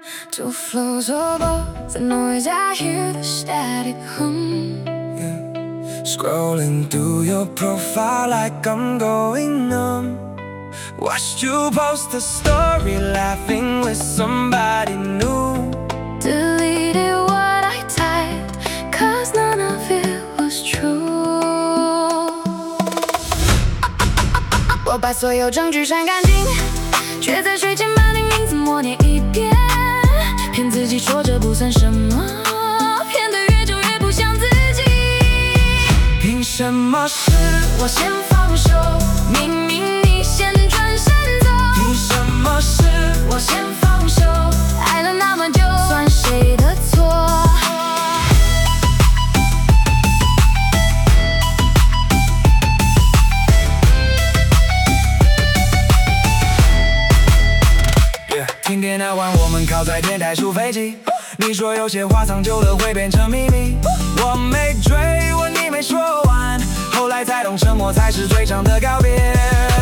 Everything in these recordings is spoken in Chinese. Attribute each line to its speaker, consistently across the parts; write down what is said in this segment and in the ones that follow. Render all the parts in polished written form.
Speaker 1: Two floors above the noise, I hear the static hum.
Speaker 2: Scrolling through your profile like I'm going numb. Watched you post a story laughing with somebody new.
Speaker 1: Deleted what I typed, cause none of it was true. 我把所有证据删干净，却在睡前把你名字默念一遍，骗自己说这不算什么，骗得越久越不像自己。
Speaker 2: 凭什么是
Speaker 1: 我先放手，明明你先转身走。
Speaker 2: 凭什么是
Speaker 1: 我先放手，爱了那么久，算谁的错
Speaker 2: ？Yeah, 听天那晚我们靠在天台数飞机，你说有些话藏久了会变成秘密，我没追问你没说完，后来才懂沉默才是最长的告别。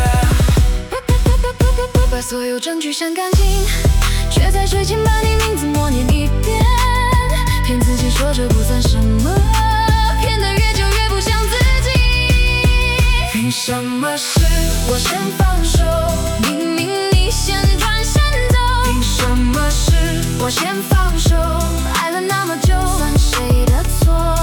Speaker 1: 把所有证据删干净，却在睡前把你名字默念一遍，骗自己说这不算什么，骗得越久越不像自己。
Speaker 2: 凭什么是
Speaker 1: 我先放手，明明你先转身走。
Speaker 2: 凭什么是
Speaker 1: 我先放手，爱了那么久，算谁的错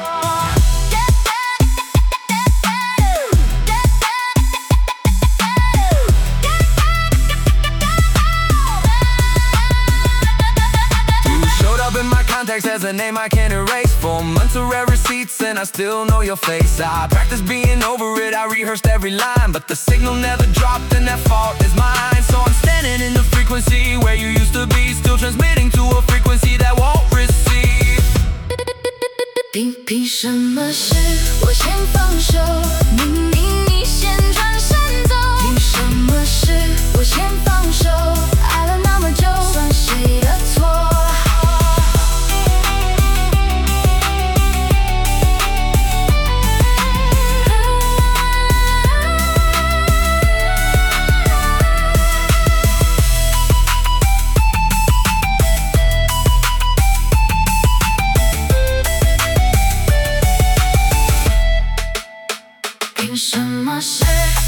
Speaker 2: ？Context as a name I can't erase. 4 months of rare receipts and I still know your face. I practiced being over it, I rehearsed every line, but the signal never dropped and that fault is mine. So I'm standing in the frequency where you used to be, still transmitting to a frequency that won't receive.
Speaker 1: 凭什么是我先放手，明明你先转身走。凭什么是我先放手，爱了那么久，算谁的错？凭什么是